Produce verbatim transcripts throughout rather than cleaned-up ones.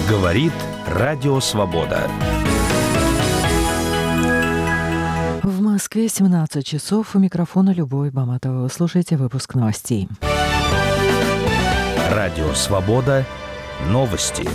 Говорит Радио Свобода. В Москве семнадцать часов. У микрофона Любовь Баматова. Слушайте выпуск новостей. Радио Свобода. Новости.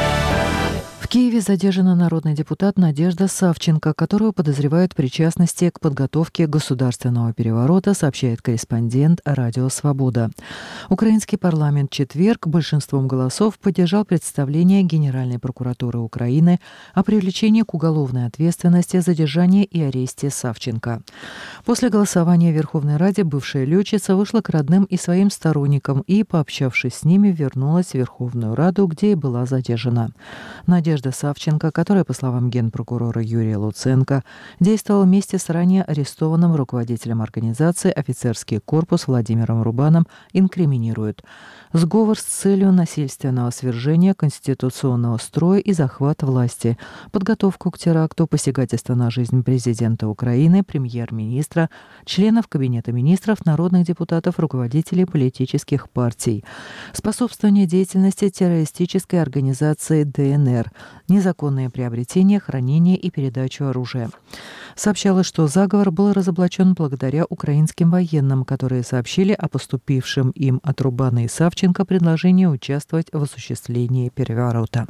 В Киеве задержана народный депутат Надежда Савченко, которую подозревают в причастности к подготовке государственного переворота, сообщает корреспондент Радио Свобода. Украинский парламент в четверг большинством голосов поддержал представление Генеральной прокуратуры Украины о привлечении к уголовной ответственности, задержании и аресте Савченко. После голосования в Верховной Раде бывшая летчица вышла к родным и своим сторонникам и, пообщавшись с ними, вернулась в Верховную Раду, где и была задержана. Надежда Савченко, которая, по словам генпрокурора Юрия Луценко, действовала вместе с ранее арестованным руководителем организации «Офицерский корпус» Владимиром Рубаном, инкриминируют сговор с целью насильственного свержения конституционного строя и захват власти, подготовку к теракту, посягательство на жизнь президента Украины, премьер-министра, членов Кабинета министров, народных депутатов, руководителей политических партий, способствование деятельности террористической организации ДНР, незаконное приобретение, хранение и передачу оружия. Сообщалось, что заговор был разоблачен благодаря украинским военным, которые сообщили о поступившем им от Рубана и Савченко предложении участвовать в осуществлении переворота.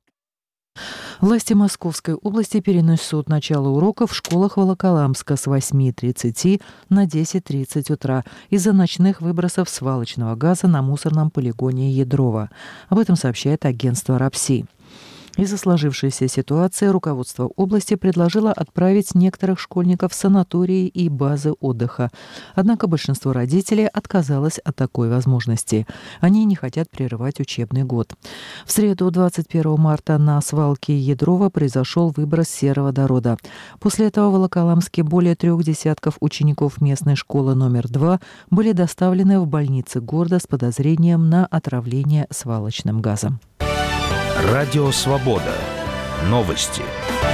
Власти Московской области перенесут начало уроков в школах Волоколамска с восьми тридцати на десять тридцать утра из-за ночных выбросов свалочного газа на мусорном полигоне Ядрово. Об этом сообщает агентство РАПСИ. Из-за сложившейся ситуации руководство области предложило отправить некоторых школьников в санатории и базы отдыха. Однако большинство родителей отказалось от такой возможности. Они не хотят прерывать учебный год. В среду, двадцать первого марта, на свалке Ядрово произошел выброс сероводорода. После этого в Волоколамске более трех десятков учеников местной школы номер два были доставлены в больницы города с подозрением на отравление свалочным газом. Радио Свобода. Новости.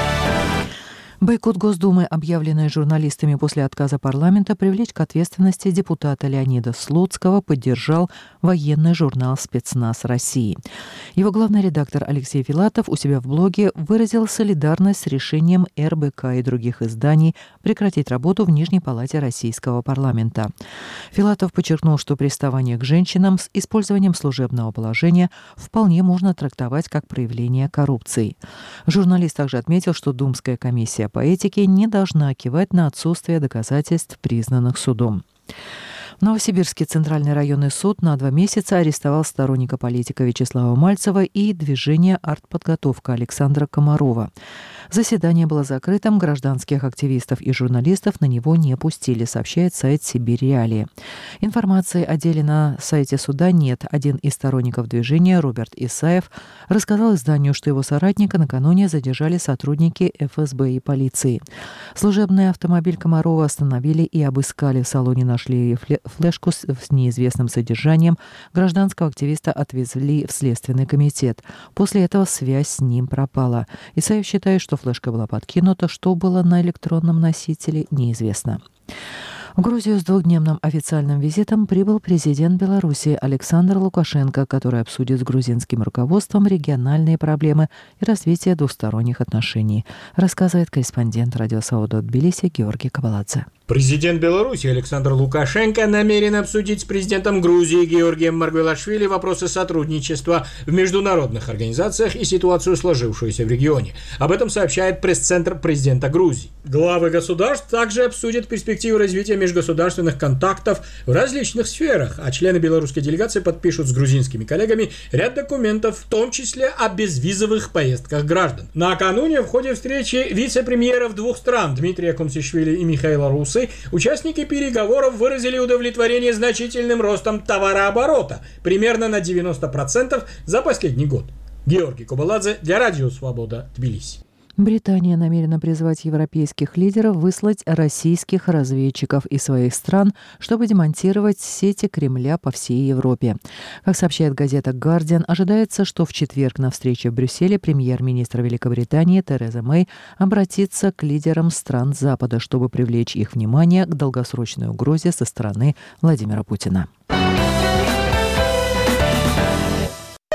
Бойкот Госдумы, объявленный журналистами после отказа парламента привлечь к ответственности депутата Леонида Слуцкого, поддержал военный журнал «Спецназ России». Его главный редактор Алексей Филатов у себя в блоге выразил солидарность с решением эр бэ ка и других изданий прекратить работу в Нижней палате российского парламента. Филатов подчеркнул, что приставание к женщинам с использованием служебного положения вполне можно трактовать как проявление коррупции. Журналист также отметил, что Думская комиссия по этике не должна кивать на отсутствие доказательств, признанных судом. Новосибирский Центральный районный суд на два месяца арестовал сторонника политика Вячеслава Мальцева и движения «Артподготовка» Александра Комарова. Заседание было закрытым, гражданских активистов и журналистов на него не пустили, сообщает сайт «Сибирь Реалии». Информации о деле на сайте суда нет. Один из сторонников движения, Роберт Исаев, рассказал изданию, что его соратника накануне задержали сотрудники эф эс бэ и полиции. Служебный автомобиль Комарова остановили и обыскали. В салоне нашли флешку с неизвестным содержанием. Гражданского активиста отвезли в Следственный комитет. После этого связь с ним пропала. Исаев считает, что флешка была подкинута, что было на электронном носителе, неизвестно. В Грузию с двухдневным официальным визитом прибыл президент Беларуси Александр Лукашенко, который обсудит с грузинским руководством региональные проблемы и развитие двусторонних отношений, рассказывает корреспондент Радио Свобода в Тбилиси Георгий Кабаладзе. Президент Беларуси Александр Лукашенко намерен обсудить с президентом Грузии Георгием Маргвелашвили вопросы сотрудничества в международных организациях и ситуацию, сложившуюся в регионе. Об этом сообщает пресс-центр президента Грузии. Главы государств также обсудят перспективы развития межгосударственных контактов в различных сферах, а члены белорусской делегации подпишут с грузинскими коллегами ряд документов, в том числе о безвизовых поездках граждан. Накануне в ходе встречи вице-премьеров двух стран Дмитрия Кумсишвили и Михаила Русы участники переговоров выразили удовлетворение значительным ростом товарооборота, примерно на девяносто процентов за последний год. Георгий Кабаладзе для Радио Свобода, Тбилиси. Британия намерена призвать европейских лидеров выслать российских разведчиков из своих стран, чтобы демонтировать сети Кремля по всей Европе. Как сообщает газета «Гардиан», ожидается, что в четверг на встрече в Брюсселе премьер-министр Великобритании Тереза Мэй обратится к лидерам стран Запада, чтобы привлечь их внимание к долгосрочной угрозе со стороны Владимира Путина.